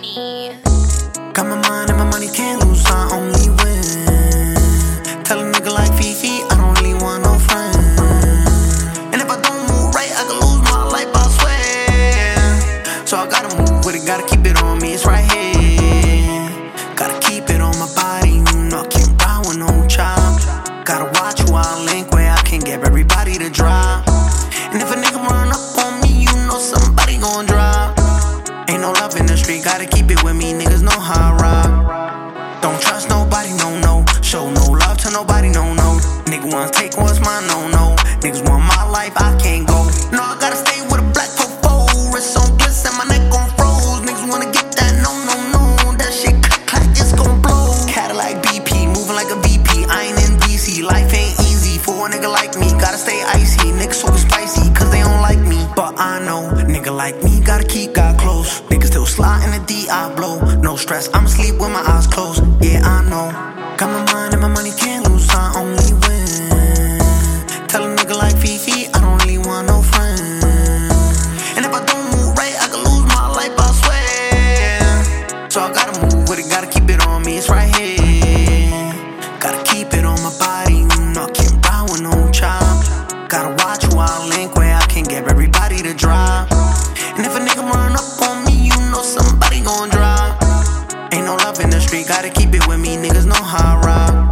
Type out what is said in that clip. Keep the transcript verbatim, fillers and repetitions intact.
money. Got my mind and my money, can't lose, I only win. Tell a nigga like Fifi, I don't really want no friend. And if I don't move right, I could lose my life, I swear. So I gotta move with it, gotta keep it on me, it's right here. Gotta keep it on my body, you know I can't ride with no child. Gotta watch who I link where I can get everybody to drive. And if a nigga run up on me, you know somebody gon' drive. Ain't no love in the street, gotta keep it with me, niggas know how I ride. Don't trust nobody, no, no. Show no love to nobody, no, no. Nigga wanna take what's mine, no, no. Niggas want my life, I can't go. No, I gotta stay with a black fofo. Wrist on bliss and my neck on froze. Niggas wanna get that, no, no, no. That shit clack, clack, it's gon' blow. Cadillac B P, moving like a V P. I ain't in D C, life ain't easy. For a nigga like me, gotta stay icy. Niggas super spicy, cause they don't like me. But I know, nigga like me, gotta keep God close. Niggas still slide in the D, I blow. No stress, I'm asleep with my eyes closed. Yeah, I know. Got my mind and my money, can't lose, I only win. Tell a nigga like Fifi, I don't really want no friend. And if I don't move right, I could lose my life, I swear. So I gotta move with it, gotta keep it on me, it's right here. Gotta keep it on my body, you know I can't ride with no child. Gotta watch who I link where I can get everybody to drive. And if a nigga run up on me, you know somebody gon' drive. Ain't no love in the street, gotta keep it with me, niggas know how I ride.